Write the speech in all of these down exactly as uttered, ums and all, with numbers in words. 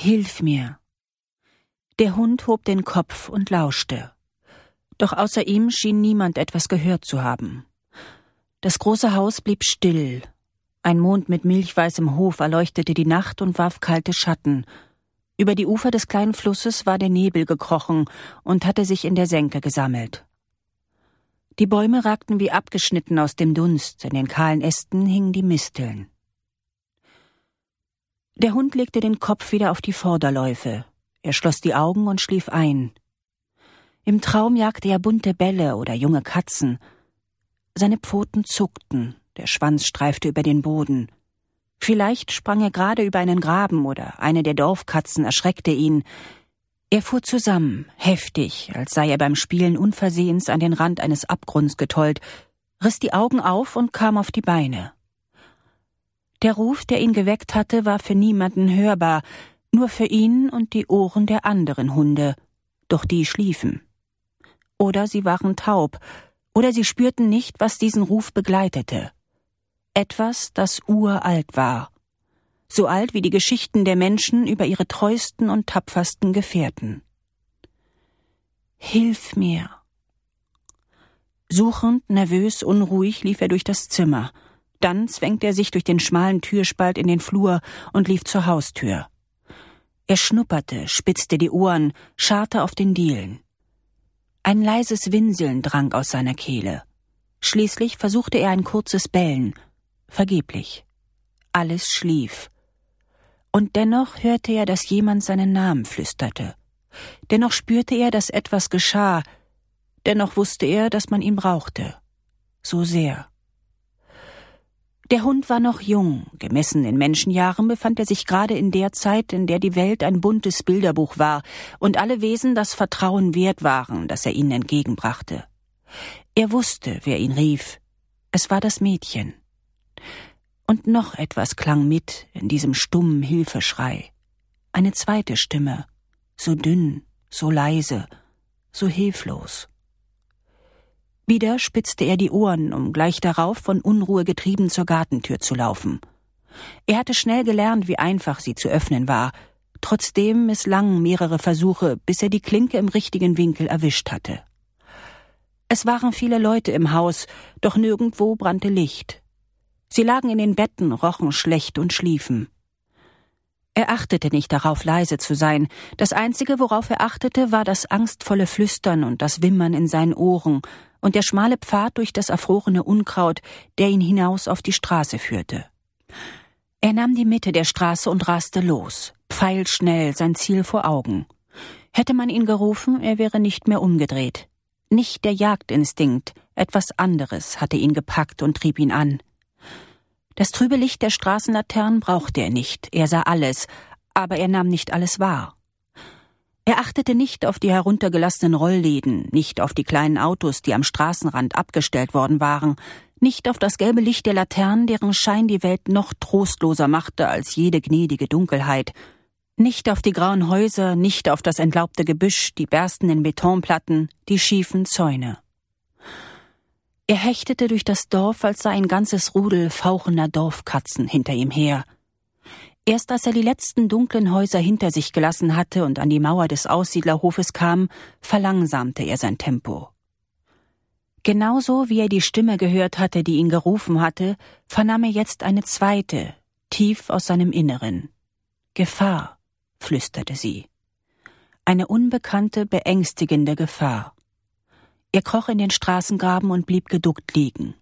»Hilf mir!« Der Hund hob den Kopf und lauschte. Doch außer ihm schien niemand etwas gehört zu haben. Das große Haus blieb still. Ein Mond mit milchweißem Hof erleuchtete die Nacht und warf kalte Schatten. Über die Ufer des kleinen Flusses war der Nebel gekrochen und hatte sich in der Senke gesammelt. Die Bäume ragten wie abgeschnitten aus dem Dunst, in den kahlen Ästen hingen die Misteln. Der Hund legte den Kopf wieder auf die Vorderläufe. Er schloss die Augen und schlief ein. Im Traum jagte er bunte Bälle oder junge Katzen. Seine Pfoten zuckten, der Schwanz streifte über den Boden. Vielleicht sprang er gerade über einen Graben oder eine der Dorfkatzen erschreckte ihn. Er fuhr zusammen, heftig, als sei er beim Spielen unversehens an den Rand eines Abgrunds getollt, riss die Augen auf und kam auf die Beine. Der Ruf, der ihn geweckt hatte, war für niemanden hörbar, nur für ihn und die Ohren der anderen Hunde, doch die schliefen. Oder sie waren taub, oder sie spürten nicht, was diesen Ruf begleitete. Etwas, das uralt war, so alt wie die Geschichten der Menschen über ihre treuesten und tapfersten Gefährten. »Hilf mir!« Suchend, nervös, unruhig lief er durch das Zimmer. Dann zwängte er sich durch den schmalen Türspalt in den Flur und lief zur Haustür. Er schnupperte, spitzte die Ohren, scharrte auf den Dielen. Ein leises Winseln drang aus seiner Kehle. Schließlich versuchte er ein kurzes Bellen. Vergeblich. Alles schlief. Und dennoch hörte er, dass jemand seinen Namen flüsterte. Dennoch spürte er, dass etwas geschah. Dennoch wusste er, dass man ihn brauchte. So sehr. Der Hund war noch jung. Gemessen in Menschenjahren befand er sich gerade in der Zeit, in der die Welt ein buntes Bilderbuch war und alle Wesen das Vertrauen wert waren, das er ihnen entgegenbrachte. Er wusste, wer ihn rief. Es war das Mädchen. Und noch etwas klang mit in diesem stummen Hilfeschrei. Eine zweite Stimme, so dünn, so leise, so hilflos. Wieder spitzte er die Ohren, um gleich darauf von Unruhe getrieben zur Gartentür zu laufen. Er hatte schnell gelernt, wie einfach sie zu öffnen war. Trotzdem misslangen mehrere Versuche, bis er die Klinke im richtigen Winkel erwischt hatte. Es waren viele Leute im Haus, doch nirgendwo brannte Licht. Sie lagen in den Betten, rochen schlecht und schliefen. Er achtete nicht darauf, leise zu sein. Das Einzige, worauf er achtete, war das angstvolle Flüstern und das Wimmern in seinen Ohren und der schmale Pfad durch das erfrorene Unkraut, der ihn hinaus auf die Straße führte. Er nahm die Mitte der Straße und raste los, pfeilschnell, sein Ziel vor Augen. Hätte man ihn gerufen, er wäre nicht mehr umgedreht. Nicht der Jagdinstinkt, etwas anderes hatte ihn gepackt und trieb ihn an. Das trübe Licht der Straßenlaternen brauchte er nicht, er sah alles, aber er nahm nicht alles wahr. Er achtete nicht auf die heruntergelassenen Rollläden, nicht auf die kleinen Autos, die am Straßenrand abgestellt worden waren, nicht auf das gelbe Licht der Laternen, deren Schein die Welt noch trostloser machte als jede gnädige Dunkelheit, nicht auf die grauen Häuser, nicht auf das entlaubte Gebüsch, die berstenden Betonplatten, die schiefen Zäune. Er hechtete durch das Dorf, als sei ein ganzes Rudel fauchender Dorfkatzen hinter ihm her. Erst als er die letzten dunklen Häuser hinter sich gelassen hatte und an die Mauer des Aussiedlerhofes kam, verlangsamte er sein Tempo. Genauso wie er die Stimme gehört hatte, die ihn gerufen hatte, vernahm er jetzt eine zweite, tief aus seinem Inneren. »Gefahr«, flüsterte sie. Eine unbekannte, beängstigende Gefahr. Er kroch in den Straßengraben und blieb geduckt liegen.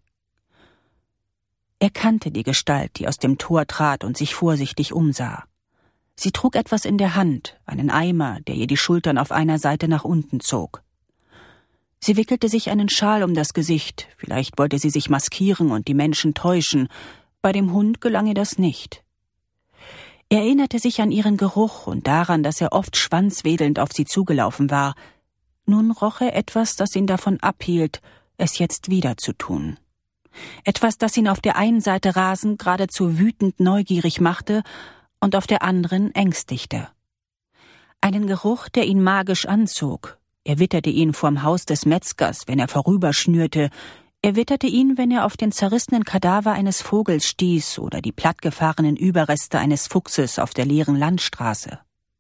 Er kannte die Gestalt, die aus dem Tor trat und sich vorsichtig umsah. Sie trug etwas in der Hand, einen Eimer, der ihr die Schultern auf einer Seite nach unten zog. Sie wickelte sich einen Schal um das Gesicht, vielleicht wollte sie sich maskieren und die Menschen täuschen, bei dem Hund gelang ihr das nicht. Er erinnerte sich an ihren Geruch und daran, dass er oft schwanzwedelnd auf sie zugelaufen war. Nun roch er etwas, das ihn davon abhielt, es jetzt wieder zu tun. Etwas, das ihn auf der einen Seite rasend geradezu wütend neugierig machte und auf der anderen ängstigte. Einen Geruch, der ihn magisch anzog. Er witterte ihn vorm Haus des Metzgers, wenn er vorüberschnürte. Er witterte ihn, wenn er auf den zerrissenen Kadaver eines Vogels stieß oder die plattgefahrenen Überreste eines Fuchses auf der leeren Landstraße.